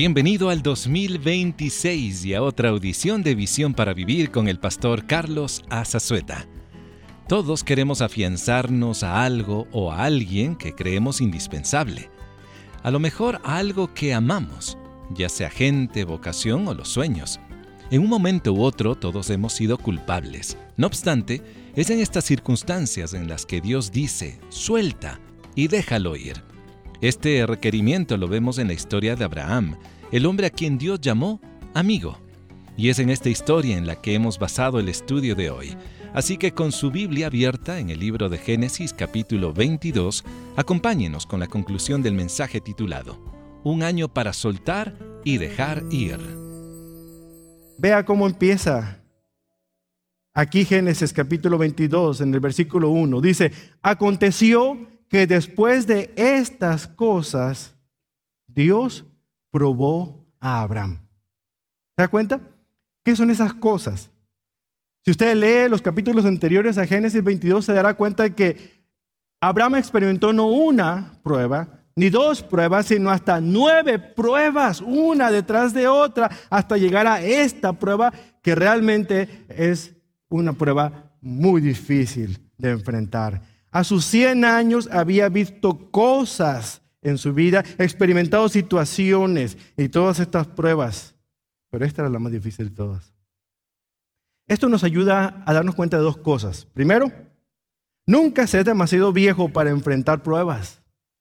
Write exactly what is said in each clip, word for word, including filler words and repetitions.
Bienvenido al dos mil veintiséis y a otra audición de Visión para Vivir con el pastor Carlos Azazueta. Todos queremos afianzarnos a algo o a alguien que creemos indispensable. A lo mejor a algo que amamos, ya sea gente, vocación o los sueños. En un momento u otro todos hemos sido culpables. No obstante, es en estas circunstancias en las que Dios dice, suelta y déjalo ir. Este requerimiento lo vemos en la historia de Abraham, el hombre a quien Dios llamó amigo. Y es en esta historia en la que hemos basado el estudio de hoy. Así que con su Biblia abierta en el libro de Génesis capítulo veintidós, acompáñenos con la conclusión del mensaje titulado Un año para soltar y dejar ir. Vea cómo empieza. Aquí Génesis capítulo veintidós, en el versículo uno, dice, aconteció que después de estas cosas, Dios probó a Abraham. ¿Se da cuenta? ¿Qué son esas cosas? Si usted lee los capítulos anteriores a Génesis veintidós, se dará cuenta de que Abraham experimentó no una prueba, ni dos pruebas, sino hasta nueve pruebas, una detrás de otra, hasta llegar a esta prueba que realmente es una prueba muy difícil de enfrentar. A sus cien años había visto cosas en su vida, experimentado situaciones y todas estas pruebas, pero esta era la más difícil de todas. Esto nos ayuda a darnos cuenta de dos cosas. Primero, nunca seas demasiado viejo para enfrentar pruebas.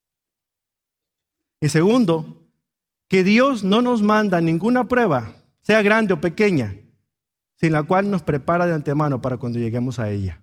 Y segundo, que Dios no nos manda ninguna prueba, sea grande o pequeña, sin la cual nos prepara de antemano para cuando lleguemos a ella.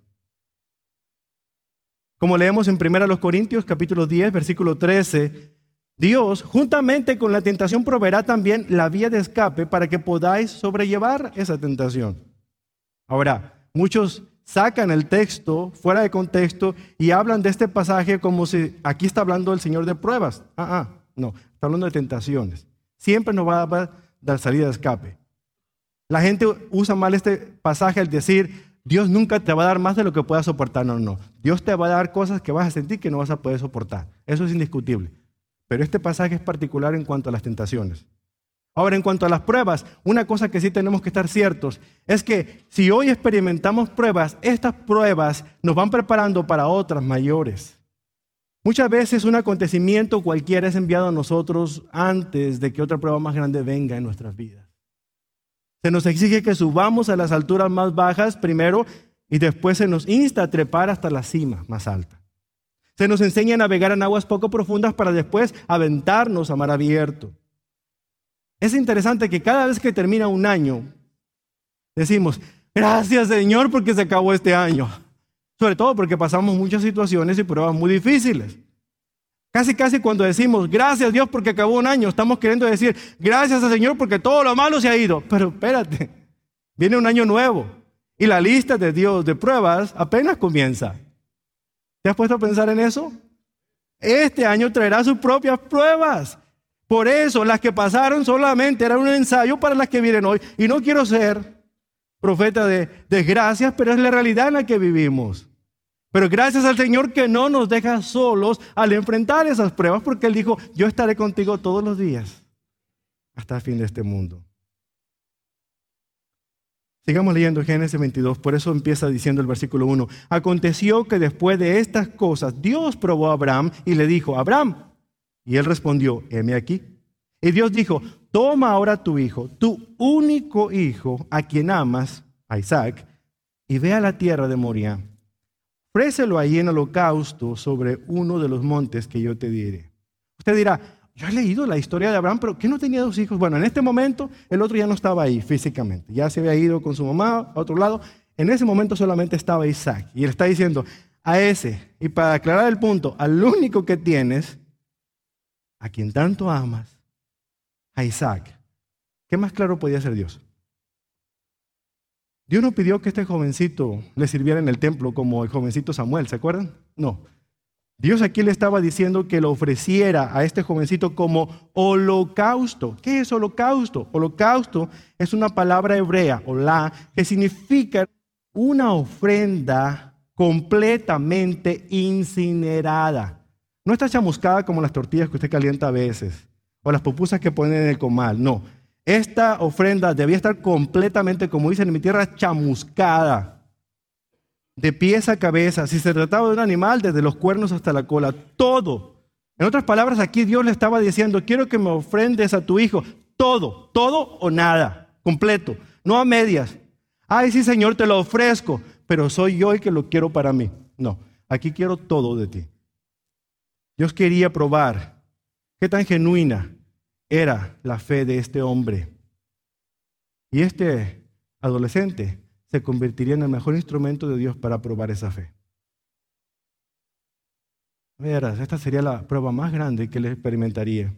Como leemos en primera Corintios capítulo diez, versículo trece, Dios, juntamente con la tentación, proveerá también la vía de escape para que podáis sobrellevar esa tentación. Ahora, muchos sacan el texto fuera de contexto y hablan de este pasaje como si aquí está hablando el Señor de pruebas. Ah, ah, no, está hablando de tentaciones. Siempre nos va a dar salida de escape. La gente usa mal este pasaje al decir, Dios nunca te va a dar más de lo que puedas soportar. No, no. Dios te va a dar cosas que vas a sentir que no vas a poder soportar. Eso es indiscutible. Pero este pasaje es particular en cuanto a las tentaciones. Ahora, en cuanto a las pruebas, una cosa que sí tenemos que estar ciertos es que si hoy experimentamos pruebas, estas pruebas nos van preparando para otras mayores. Muchas veces un acontecimiento cualquiera es enviado a nosotros antes de que otra prueba más grande venga en nuestras vidas. Se nos exige que subamos a las alturas más bajas primero y después se nos insta a trepar hasta la cima más alta. Se nos enseña a navegar en aguas poco profundas para después aventarnos a mar abierto. Es interesante que cada vez que termina un año, decimos, gracias Señor porque se acabó este año. Sobre todo porque pasamos muchas situaciones y pruebas muy difíciles. Casi, casi cuando decimos, gracias Dios porque acabó un año, estamos queriendo decir, gracias al Señor porque todo lo malo se ha ido. Pero espérate, viene un año nuevo y la lista de Dios de pruebas apenas comienza. ¿Te has puesto a pensar en eso? Este año traerá sus propias pruebas. Por eso las que pasaron solamente eran un ensayo para las que vienen hoy. Y no quiero ser profeta de desgracias, pero es la realidad en la que vivimos. Pero gracias al Señor que no nos deja solos al enfrentar esas pruebas, porque Él dijo, yo estaré contigo todos los días hasta el fin de este mundo. Sigamos leyendo Génesis veintidós, por eso empieza diciendo el versículo uno. Aconteció que después de estas cosas, Dios probó a Abraham y le dijo, Abraham, y él respondió, heme aquí. Y Dios dijo, toma ahora tu hijo, tu único hijo, a quien amas, a Isaac, y ve a la tierra de Moriah. Ofrécelo ahí en holocausto sobre uno de los montes que yo te diré. Usted dirá, yo he leído la historia de Abraham, pero ¿qué no tenía dos hijos? Bueno, en este momento el otro ya no estaba ahí físicamente. Ya se había ido con su mamá a otro lado. En ese momento solamente estaba Isaac. Y él está diciendo, a ese, y para aclarar el punto, al único que tienes, a quien tanto amas, a Isaac. ¿Qué más claro podía ser Dios? Dios no pidió que este jovencito le sirviera en el templo como el jovencito Samuel, ¿se acuerdan? No. Dios aquí le estaba diciendo que lo ofreciera a este jovencito como holocausto. ¿Qué es holocausto? Holocausto es una palabra hebrea, olá, que significa una ofrenda completamente incinerada. No está chamuscada como las tortillas que usted calienta a veces, o las pupusas que ponen en el comal. No, esta ofrenda debía estar completamente, como dicen en mi tierra, chamuscada, de pies a cabeza. Si se trataba de un animal, desde los cuernos hasta la cola, todo. En otras palabras, aquí Dios le estaba diciendo, quiero que me ofrendes a tu hijo, todo, todo o nada, completo, no a medias. Ay, sí, Señor, te lo ofrezco, pero soy yo el que lo quiero para mí. No, aquí quiero todo de ti. Dios quería probar qué tan genuina era la fe de este hombre. Y este adolescente se convertiría en el mejor instrumento de Dios para probar esa fe. Verás, esta sería la prueba más grande que él experimentaría.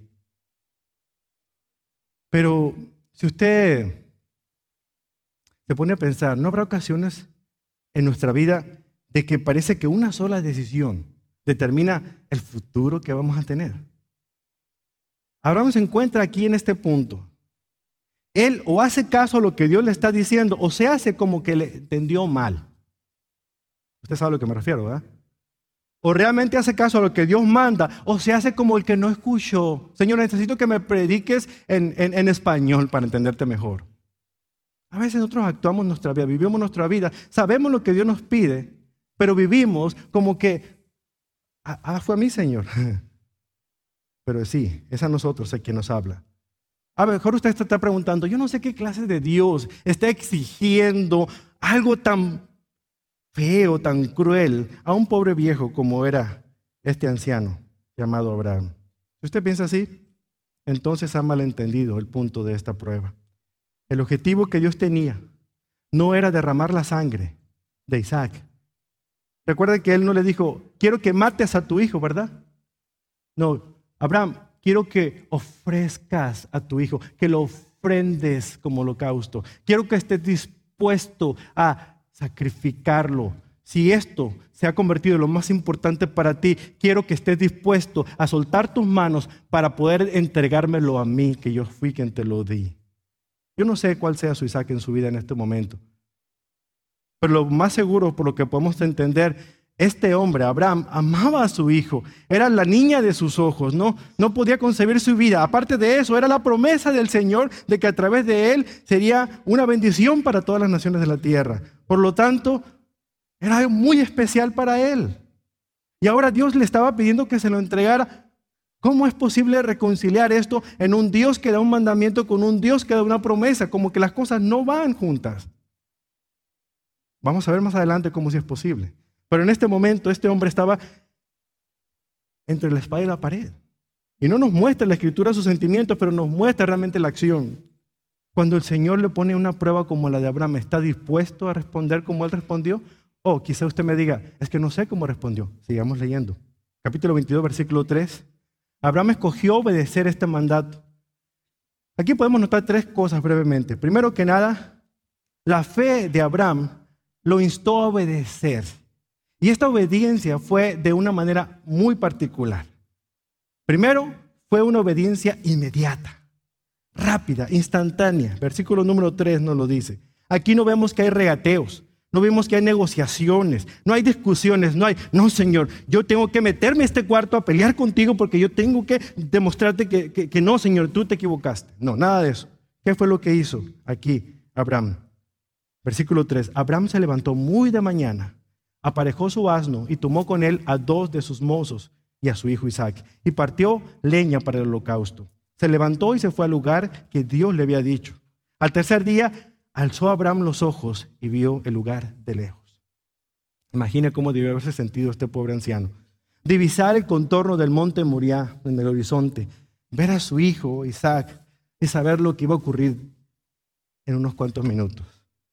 Pero si usted se pone a pensar, ¿no habrá ocasiones en nuestra vida de que parece que una sola decisión determina el futuro que vamos a tener? Abraham se encuentra aquí en este punto. Él o hace caso a lo que Dios le está diciendo o se hace como que le entendió mal. Usted sabe a lo que me refiero, ¿verdad? O realmente hace caso a lo que Dios manda o se hace como el que no escuchó. Señor, necesito que me prediques en, en, en español para entenderte mejor. A veces nosotros actuamos nuestra vida, vivimos nuestra vida, sabemos lo que Dios nos pide, pero vivimos como que, ah, ah fue a mí, Señor. Pero sí, es a nosotros a quien nos habla. A lo mejor usted está preguntando, yo no sé qué clase de Dios está exigiendo algo tan feo, tan cruel a un pobre viejo como era este anciano llamado Abraham. Si usted piensa así, entonces ha malentendido el punto de esta prueba. El objetivo que Dios tenía no era derramar la sangre de Isaac. Recuerda que él no le dijo, quiero que mates a tu hijo, ¿verdad? No, Abraham, quiero que ofrezcas a tu hijo, que lo ofrendes como holocausto. Quiero que estés dispuesto a sacrificarlo. Si esto se ha convertido en lo más importante para ti, quiero que estés dispuesto a soltar tus manos para poder entregármelo a mí, que yo fui quien te lo di. Yo no sé cuál sea su Isaac en su vida en este momento. Pero lo más seguro, por lo que podemos entender, este hombre, Abraham, amaba a su hijo. Era la niña de sus ojos, ¿no? No podía concebir su vida. Aparte de eso, era la promesa del Señor de que a través de él sería una bendición para todas las naciones de la tierra. Por lo tanto, era algo muy especial para él. Y ahora Dios le estaba pidiendo que se lo entregara. ¿Cómo es posible reconciliar esto en un Dios que da un mandamiento con un Dios que da una promesa? Como que las cosas no van juntas. Vamos a ver más adelante cómo sí es posible. Pero en este momento este hombre estaba entre la espada y la pared. Y no nos muestra la Escritura sus sentimientos, pero nos muestra realmente la acción. Cuando el Señor le pone una prueba como la de Abraham, ¿está dispuesto a responder como él respondió? O quizá usted me diga, es que no sé cómo respondió. Sigamos leyendo. Capítulo veintidós, versículo tres. Abraham escogió obedecer este mandato. Aquí podemos notar tres cosas brevemente. Primero que nada, la fe de Abraham lo instó a obedecer. Y esta obediencia fue de una manera muy particular. Primero, fue una obediencia inmediata, rápida, instantánea. Versículo número tres nos lo dice. Aquí no vemos que hay regateos. No vemos que hay negociaciones, no hay discusiones, no hay, no Señor, yo tengo que meterme a este cuarto a pelear contigo porque yo tengo que demostrarte que, que, que no, Señor, tú te equivocaste. No, nada de eso. ¿Qué fue lo que hizo aquí Abraham? Versículo tres, Abraham se levantó muy de mañana, aparejó su asno y tomó con él a dos de sus mozos y a su hijo Isaac y partió leña para el holocausto. Se levantó y se fue al lugar que Dios le había dicho. Al tercer día, alzó Abraham los ojos y vio el lugar de lejos. Imagina cómo debió haberse sentido este pobre anciano. Divisar el contorno del monte Moriah en el horizonte, ver a su hijo Isaac y saber lo que iba a ocurrir en unos cuantos minutos.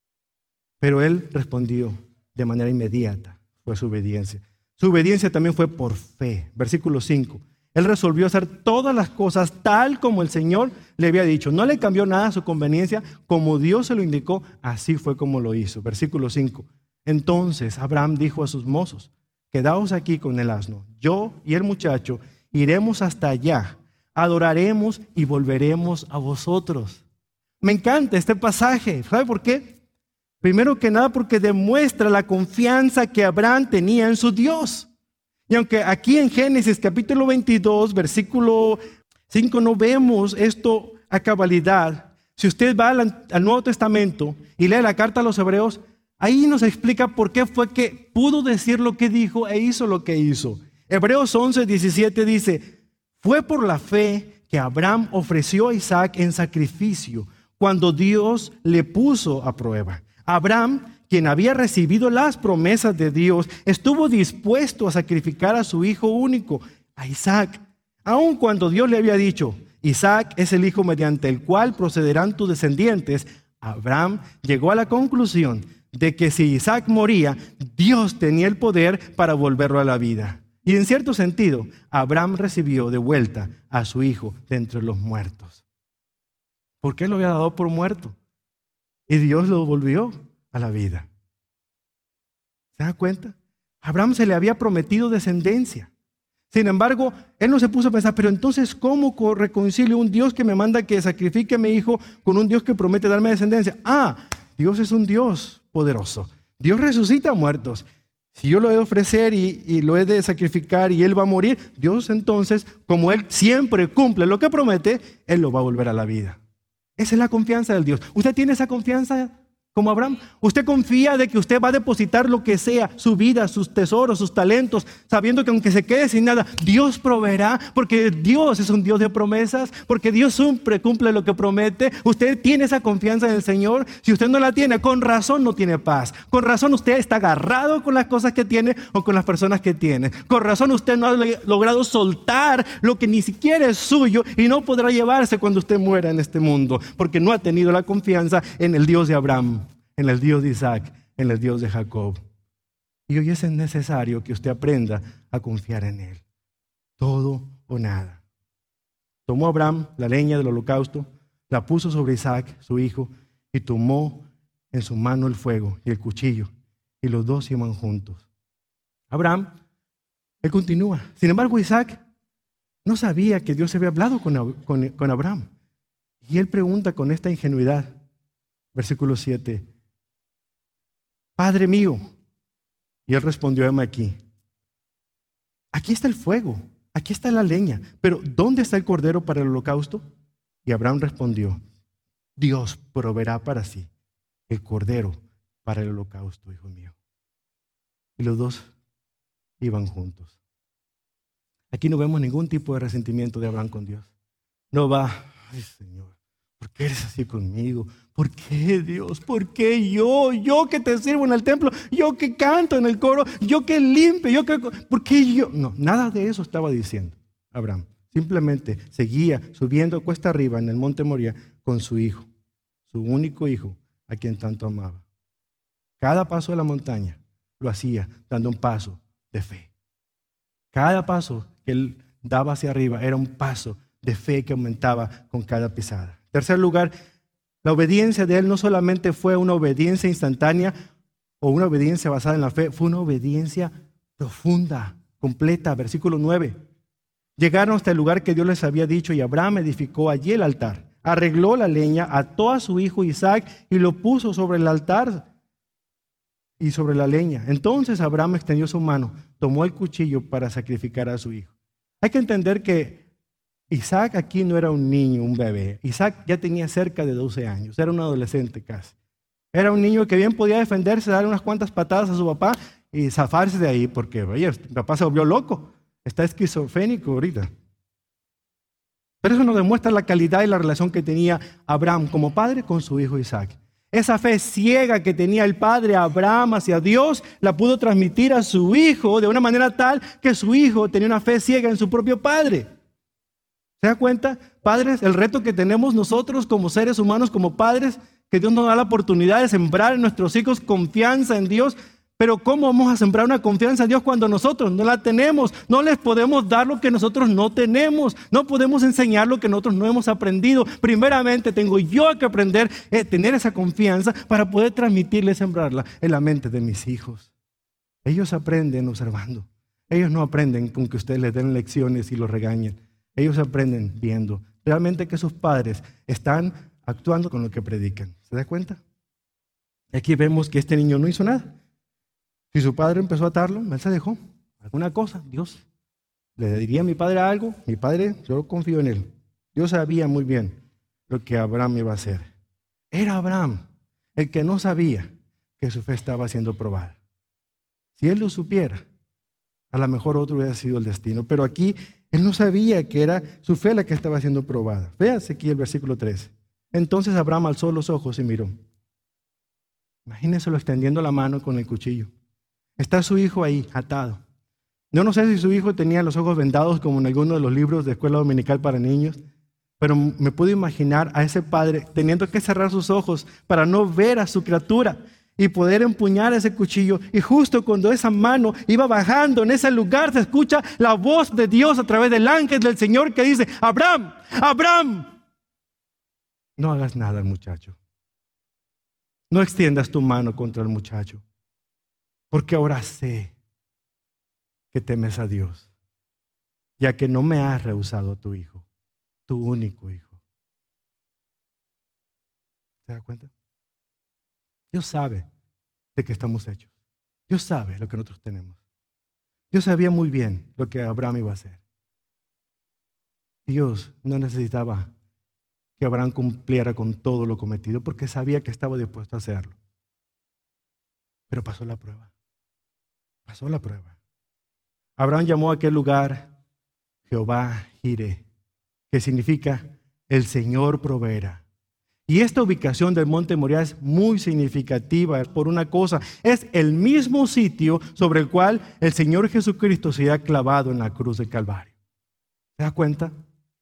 Pero él respondió de manera inmediata, fue su obediencia. Su obediencia también fue por fe. Versículo cinco. Él resolvió hacer todas las cosas tal como el Señor le había dicho. No le cambió nada a su conveniencia. Como Dios se lo indicó, así fue como lo hizo. Versículo cinco. Entonces Abraham dijo a sus mozos, quedaos aquí con el asno. Yo y el muchacho iremos hasta allá, adoraremos y volveremos a vosotros. Me encanta este pasaje. ¿Sabe por qué? Primero que nada porque demuestra la confianza que Abraham tenía en su Dios. Y aunque aquí en Génesis capítulo veintidós, versículo cinco no vemos esto a cabalidad. Si usted va al, al Nuevo Testamento y lee la carta a los Hebreos, ahí nos explica por qué fue que pudo decir lo que dijo e hizo lo que hizo. Hebreos once, diecisiete dice, fue por la fe que Abraham ofreció a Isaac en sacrificio cuando Dios le puso a prueba. Abraham, quien había recibido las promesas de Dios, estuvo dispuesto a sacrificar a su hijo único, a Isaac, aun cuando Dios le había dicho, Isaac es el hijo mediante el cual procederán tus descendientes. Abraham llegó a la conclusión de que si Isaac moría, Dios tenía el poder para volverlo a la vida. Y en cierto sentido, Abraham recibió de vuelta a su hijo de entre los muertos. ¿Por qué lo había dado por muerto? Y Dios lo volvió a la vida. ¿Se da cuenta? A Abraham se le había prometido descendencia. Sin embargo, él no se puso a pensar, pero entonces, ¿cómo reconcilio un Dios que me manda que sacrifique a mi hijo con un Dios que promete darme descendencia? Ah, Dios es un Dios poderoso. Dios resucita a muertos. Si yo lo he de ofrecer y, y lo he de sacrificar y él va a morir, Dios entonces, como él siempre cumple lo que promete, él lo va a volver a la vida. Esa es la confianza del Dios. ¿Usted tiene esa confianza como Abraham? ¿Usted confía de que usted va a depositar lo que sea, su vida, sus tesoros, sus talentos, sabiendo que aunque se quede sin nada, Dios proveerá? Porque Dios es un Dios de promesas, porque Dios siempre cumple lo que promete. ¿Usted tiene esa confianza en el Señor? Si usted no la tiene, con razón no tiene paz. Con razón usted está agarrado con las cosas que tiene o con las personas que tiene. Con razón usted no ha logrado soltar lo que ni siquiera es suyo y no podrá llevarse cuando usted muera en este mundo, porque no ha tenido la confianza en el Dios de Abraham, en el Dios de Isaac, en el Dios de Jacob. Y hoy es necesario que usted aprenda a confiar en Él. Todo o nada. Tomó Abraham la leña del holocausto, la puso sobre Isaac, su hijo, y tomó en su mano el fuego y el cuchillo, y los dos iban juntos. Abraham, él continúa. Sin embargo, Isaac no sabía que Dios había hablado con, con, con Abraham. Y él pregunta con esta ingenuidad, versículo siete, Padre mío. Y él respondió, heme aquí. Aquí está el fuego, aquí está la leña, pero ¿dónde está el cordero para el holocausto? Y Abraham respondió, Dios proveerá para sí el cordero para el holocausto, hijo mío. Y los dos iban juntos. Aquí no vemos ningún tipo de resentimiento de Abraham con Dios. No va, ay Señor, ¿por qué eres así conmigo? ¿Por qué, Dios? ¿Por qué yo? Yo que te sirvo en el templo, yo que canto en el coro, yo que limpio, yo que... ¿Por qué yo? No, nada de eso estaba diciendo Abraham. Simplemente seguía subiendo cuesta arriba en el monte Moría con su hijo, su único hijo, a quien tanto amaba. Cada paso de la montaña lo hacía dando un paso de fe. Cada paso que él daba hacia arriba era un paso de fe que aumentaba con cada pisada. En tercer lugar, la obediencia de él no solamente fue una obediencia instantánea o una obediencia basada en la fe, fue una obediencia profunda, completa. Versículo nueve. Llegaron hasta el lugar que Dios les había dicho y Abraham edificó allí el altar. Arregló la leña, ató a su hijo Isaac y lo puso sobre el altar y sobre la leña. Entonces Abraham extendió su mano, tomó el cuchillo para sacrificar a su hijo. Hay que entender que Isaac aquí no era un niño, un bebé. Isaac ya tenía cerca de doce años, era un adolescente casi. Era un niño que bien podía defenderse, dar unas cuantas patadas a su papá y zafarse de ahí, porque oye, mi papá se volvió loco, está esquizofrénico ahorita. Pero eso nos demuestra la calidad y la relación que tenía Abraham como padre con su hijo Isaac. Esa fe ciega que tenía el padre Abraham hacia Dios, la pudo transmitir a su hijo de una manera tal que su hijo tenía una fe ciega en su propio padre. ¿Se da cuenta? Padres, el reto que tenemos nosotros como seres humanos, como padres, que Dios nos da la oportunidad de sembrar en nuestros hijos confianza en Dios. Pero ¿cómo vamos a sembrar una confianza en Dios cuando nosotros no la tenemos? No les podemos dar lo que nosotros no tenemos. No podemos enseñar lo que nosotros no hemos aprendido. Primeramente tengo yo que aprender a tener esa confianza para poder transmitirla y sembrarla en la mente de mis hijos. Ellos aprenden observando. Ellos no aprenden con que ustedes les den lecciones y los regañen. Ellos aprenden viendo realmente que sus padres están actuando con lo que predican. ¿Se da cuenta? Aquí vemos que este niño no hizo nada. Si su padre empezó a atarlo, él se dejó. Alguna cosa, Dios le diría a mi padre algo, mi padre, yo confío en él. Dios sabía muy bien lo que Abraham iba a hacer. Era Abraham el que no sabía que su fe estaba siendo probada. Si él lo supiera, a lo mejor otro hubiera sido el destino. Pero aquí él no sabía que era su fe la que estaba siendo probada. Véase aquí el versículo trece. Entonces Abraham alzó los ojos y miró. Imagínenselo extendiendo la mano con el cuchillo. Está su hijo ahí, atado. Yo no sé si su hijo tenía los ojos vendados como en alguno de los libros de escuela dominical para niños, pero me puedo imaginar a ese padre teniendo que cerrar sus ojos para no ver a su criatura y poder empuñar ese cuchillo. Y justo cuando esa mano iba bajando en ese lugar, se escucha la voz de Dios a través del ángel del Señor que dice: Abraham, Abraham, no hagas nada, muchacho. No extiendas tu mano contra el muchacho, porque ahora sé que temes a Dios, ya que no me has rehusado a tu hijo, tu único hijo. ¿Se da cuenta? Dios sabe de qué estamos hechos. Dios sabe lo que nosotros tenemos. Dios sabía muy bien lo que Abraham iba a hacer. Dios no necesitaba que Abraham cumpliera con todo lo cometido, porque sabía que estaba dispuesto a hacerlo. Pero pasó la prueba. Pasó la prueba. Abraham llamó a aquel lugar Jehová Jireh, que significa el Señor proveerá. Y esta ubicación del monte Moriah es muy significativa por una cosa: es el mismo sitio sobre el cual el Señor Jesucristo se ha clavado en la cruz del Calvario. ¿Se da cuenta?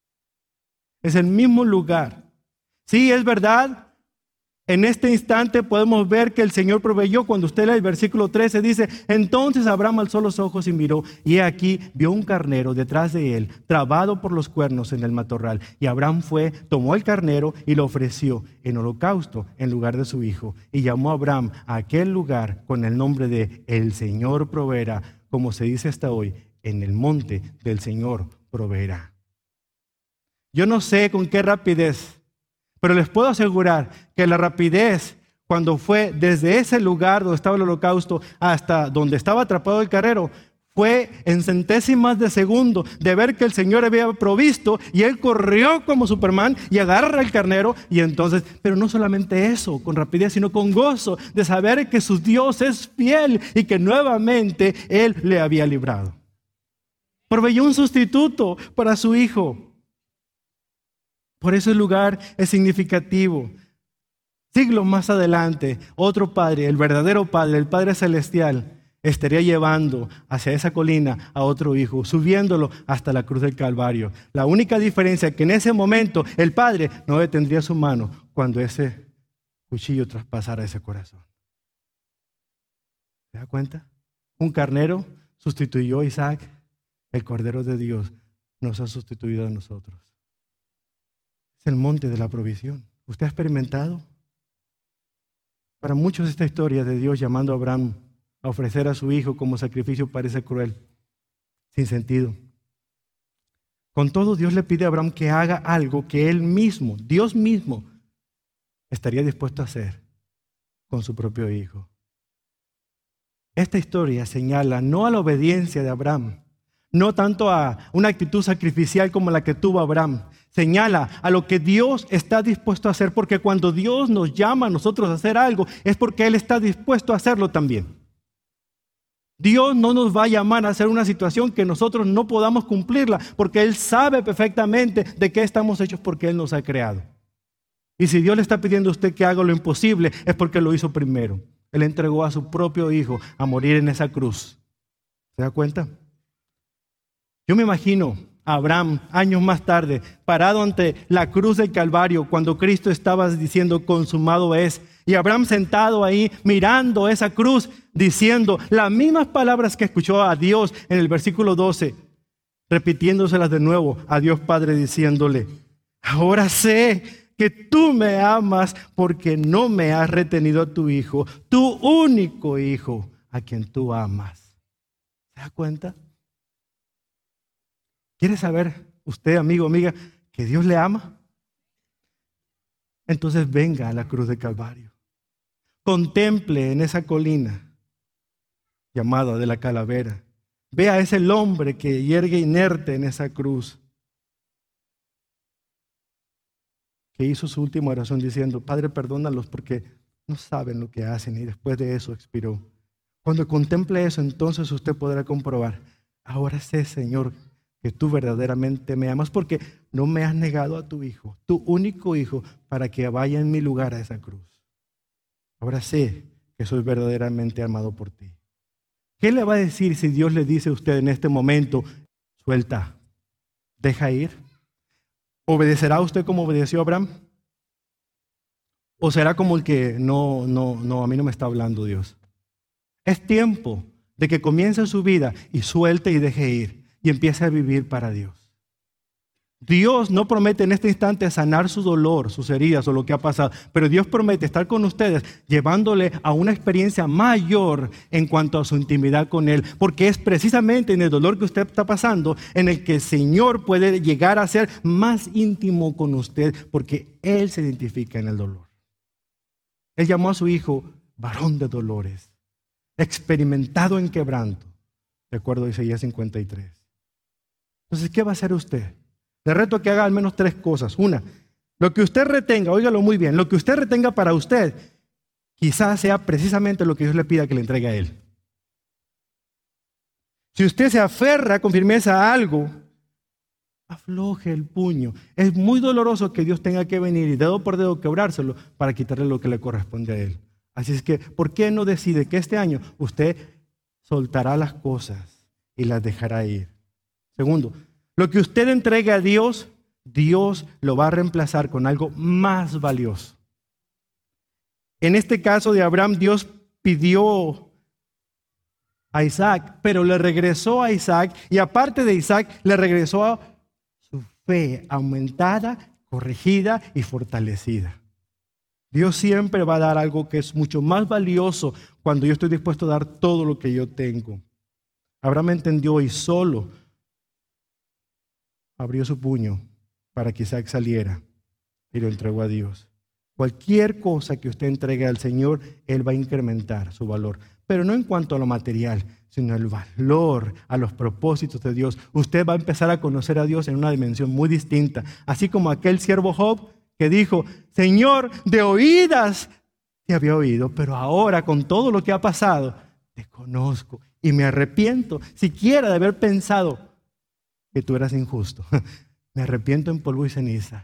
Es el mismo lugar. Sí, es verdad. En este instante podemos ver que el Señor proveyó. Cuando usted lee el versículo trece, dice: entonces Abraham alzó los ojos y miró, y he aquí vio un carnero detrás de él, trabado por los cuernos en el matorral. Y Abraham fue, tomó el carnero y lo ofreció en holocausto en lugar de su hijo. Y llamó a Abraham a aquel lugar con el nombre de El Señor proveerá, como se dice hasta hoy: en el monte del Señor proveerá. Yo no sé con qué rapidez, pero les puedo asegurar que la rapidez, cuando fue desde ese lugar donde estaba el holocausto hasta donde estaba atrapado el carnero, fue en centésimas de segundo de ver que el Señor había provisto, y él corrió como Superman y agarra el carnero. Y entonces, pero no solamente eso, con rapidez, sino con gozo de saber que su Dios es fiel y que nuevamente él le había librado. Proveyó un sustituto para su hijo. Por eso el lugar es significativo. Siglos más adelante, otro padre, el verdadero padre, el Padre Celestial, estaría llevando hacia esa colina a otro hijo, subiéndolo hasta la cruz del Calvario. La única diferencia es que en ese momento el padre no detendría su mano cuando ese cuchillo traspasara ese corazón. ¿Se da cuenta? Un carnero sustituyó a Isaac. El Cordero de Dios nos ha sustituido a nosotros. Es el monte de la provisión. ¿Usted ha experimentado? Para muchos esta historia de Dios llamando a Abraham a ofrecer a su hijo como sacrificio parece cruel, sin sentido. Con todo, Dios le pide a Abraham que haga algo que él mismo, Dios mismo, estaría dispuesto a hacer con su propio hijo. Esta historia señala no a la obediencia de Abraham, no tanto a una actitud sacrificial como la que tuvo Abraham. Señala a lo que Dios está dispuesto a hacer, porque cuando Dios nos llama a nosotros a hacer algo, es porque Él está dispuesto a hacerlo también. Dios no nos va a llamar a hacer una situación que nosotros no podamos cumplirla, porque Él sabe perfectamente de qué estamos hechos, porque Él nos ha creado. Y si Dios le está pidiendo a usted que haga lo imposible, es porque lo hizo primero. Él entregó a su propio hijo a morir en esa cruz. ¿Se da cuenta? Yo me imagino a Abraham años más tarde, parado ante la cruz del Calvario, cuando Cristo estaba diciendo consumado es. Y Abraham sentado ahí mirando esa cruz, diciendo las mismas palabras que escuchó a Dios en el versículo doce, repitiéndoselas de nuevo a Dios Padre, diciéndole: ahora sé que tú me amas porque no me has retenido a tu hijo, tu único hijo, a quien tú amas. ¿Se da cuenta? ¿Quiere saber usted, amigo, amiga, que Dios le ama? Entonces venga a la cruz de Calvario. Contemple en esa colina llamada de la calavera. Vea a ese hombre que yergue inerte en esa cruz. que hizo su última oración diciendo, Padre, perdónalos porque no saben lo que hacen, y después de eso expiró. Cuando contemple eso, entonces usted podrá comprobar, ahora sé, Señor, que tú verdaderamente me amas porque no me has negado a tu Hijo, tu único Hijo, para que vaya en mi lugar a esa cruz. Ahora sé que soy verdaderamente amado por ti. ¿Qué le va a decir si Dios le dice a usted en este momento, suelta, deja ir? ¿Obedecerá usted como obedeció Abraham? ¿O será como el que no, no, no, a mí no me está hablando Dios? Es tiempo de que comience su vida y suelte y deje ir y empiece a vivir para Dios. Dios no promete en este instante sanar su dolor, sus heridas o lo que ha pasado, pero Dios promete estar con ustedes llevándole a una experiencia mayor en cuanto a su intimidad con Él, porque es precisamente en el dolor que usted está pasando en el que el Señor puede llegar a ser más íntimo con usted, porque Él se identifica en el dolor. Él llamó a su hijo varón de dolores, experimentado en quebranto, de acuerdo a Isaías cincuenta y tres. Entonces, ¿qué va a hacer usted? Le reto a que haga al menos tres cosas. Una, lo que usted retenga, óigalo muy bien, lo que usted retenga para usted, quizás sea precisamente lo que Dios le pida que le entregue a Él. Si usted se aferra con firmeza a algo, afloje el puño. Es muy doloroso que Dios tenga que venir y dedo por dedo quebrárselo para quitarle lo que le corresponde a Él. Así es que, ¿por qué no decide que este año usted soltará las cosas y las dejará ir? Segundo, lo que usted entregue a Dios, Dios lo va a reemplazar con algo más valioso. En este caso de Abraham, Dios pidió a Isaac, pero le regresó a Isaac, y aparte de Isaac, le regresó a su fe aumentada, corregida y fortalecida. Dios siempre va a dar algo que es mucho más valioso cuando yo estoy dispuesto a dar todo lo que yo tengo. Abraham entendió y solo abrió su puño para que Isaac saliera y lo entregó a Dios. Cualquier cosa que usted entregue al Señor, Él va a incrementar su valor. Pero no en cuanto a lo material, sino el valor a los propósitos de Dios. Usted va a empezar a conocer a Dios en una dimensión muy distinta. Así como aquel siervo Job que dijo, Señor, de oídas te había oído, pero ahora con todo lo que ha pasado, te conozco y me arrepiento siquiera de haber pensado que tú eras injusto. Me arrepiento en polvo y ceniza.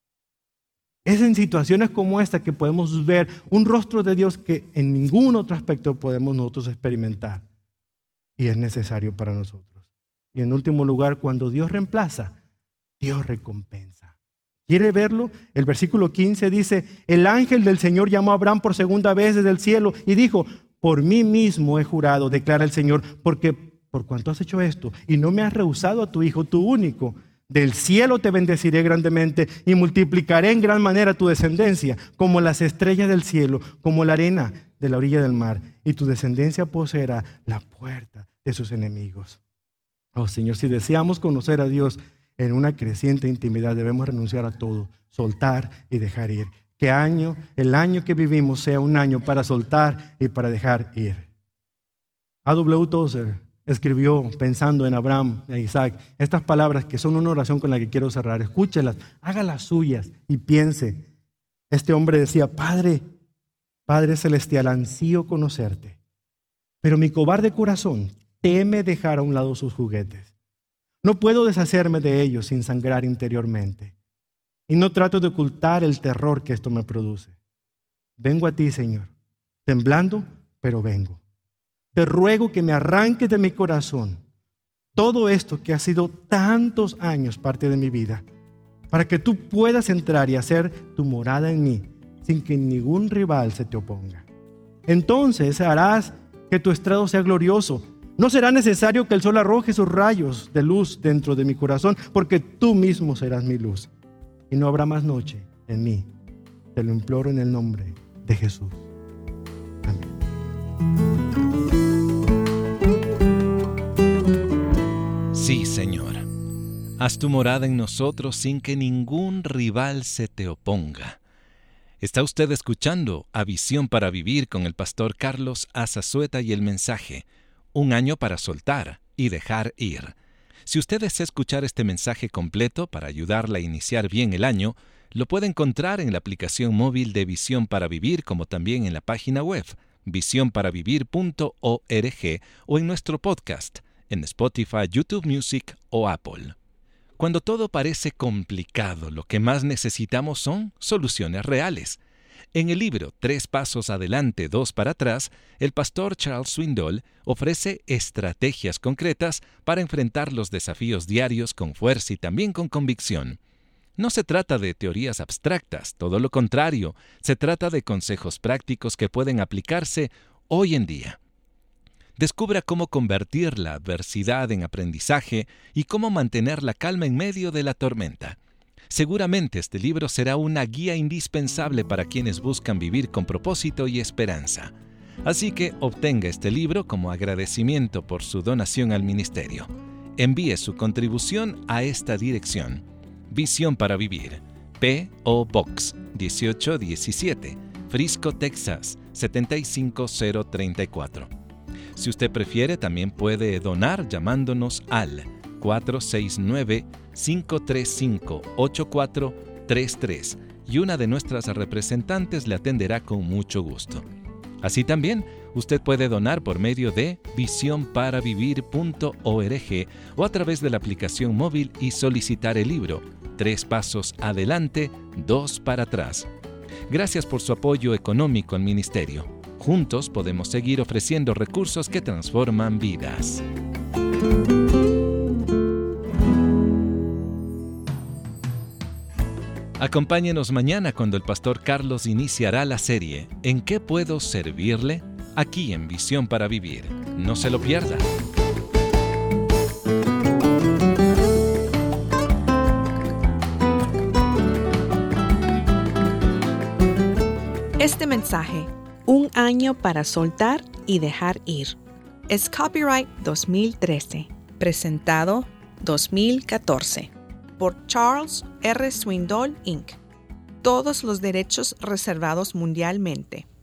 Es en situaciones como esta que podemos ver un rostro de Dios que en ningún otro aspecto podemos nosotros experimentar. Y es necesario para nosotros. Y en último lugar, cuando Dios reemplaza, Dios recompensa. ¿Quiere verlo? El versículo quince dice, el ángel del Señor llamó a Abraham por segunda vez desde el cielo y dijo, por mí mismo he jurado, declara el Señor, porque por cuanto has hecho esto y no me has rehusado a tu hijo, tu único, del cielo te bendeciré grandemente y multiplicaré en gran manera tu descendencia, como las estrellas del cielo, como la arena de la orilla del mar, y tu descendencia poseerá la puerta de sus enemigos. Oh Señor, si deseamos conocer a Dios en una creciente intimidad, debemos renunciar a todo, soltar y dejar ir. Que año, el año que vivimos sea un año para soltar y para dejar ir. A W Tozer escribió, pensando en Abraham e Isaac, estas palabras que son una oración con la que quiero cerrar. Escúchelas, hágalas suyas y piense. Este hombre decía, Padre, Padre celestial, ansío conocerte, pero mi cobarde corazón teme dejar a un lado sus juguetes. No puedo deshacerme de ellos sin sangrar interiormente. Y no trato de ocultar el terror que esto me produce. Vengo a ti, Señor, temblando, pero vengo. Te ruego que me arranques de mi corazón todo esto que ha sido tantos años parte de mi vida, para que tú puedas entrar y hacer tu morada en mí, sin que ningún rival se te oponga. Entonces harás que tu estrado sea glorioso. No será necesario que el sol arroje sus rayos de luz dentro de mi corazón, porque tú mismo serás mi luz. Y no habrá más noche en mí. Te lo imploro en el nombre de Jesús. Amén. Sí, Señor. Haz tu morada en nosotros sin que ningún rival se te oponga. Está usted escuchando a Visión para Vivir con el pastor Carlos Azazueta y el mensaje, un año para soltar y dejar ir. Si usted desea escuchar este mensaje completo para ayudarla a iniciar bien el año, Lo puede encontrar en la aplicación móvil de Visión para Vivir, como también en la página web visión para vivir punto org o en nuestro podcast en Spotify, YouTube Music o Apple. Cuando todo parece complicado, lo que más necesitamos son soluciones reales. En el libro Tres pasos adelante, dos para atrás, el pastor Charles Swindoll ofrece estrategias concretas para enfrentar los desafíos diarios con fuerza y también con convicción. No se trata de teorías abstractas, todo lo contrario, se trata de consejos prácticos que pueden aplicarse hoy en día. Descubra cómo convertir la adversidad en aprendizaje y cómo mantener la calma en medio de la tormenta. Seguramente este libro será una guía indispensable para quienes buscan vivir con propósito y esperanza. Así que obtenga este libro como agradecimiento por su donación al ministerio. Envíe su contribución a esta dirección. Visión para Vivir, P O Box dieciocho diecisiete, Frisco, Texas setenta y cinco cero treinta y cuatro. Si usted prefiere, también puede donar llamándonos al cuatro seis nueve, cinco tres cinco, ocho cuatro tres tres y una de nuestras representantes le atenderá con mucho gusto. Así también, usted puede donar por medio de visión para vivir punto org o a través de la aplicación móvil y solicitar el libro Tres pasos adelante, dos para atrás. Gracias por su apoyo económico al ministerio. Juntos podemos seguir ofreciendo recursos que transforman vidas. Acompáñenos mañana cuando el pastor Carlos iniciará la serie ¿En qué puedo servirle? Aquí en Visión para Vivir. No se lo pierda. Este mensaje, Un año para soltar y dejar ir, es copyright dos mil trece, presentado dos mil catorce, por Charles R. Swindoll, incorporated. Todos los derechos reservados mundialmente.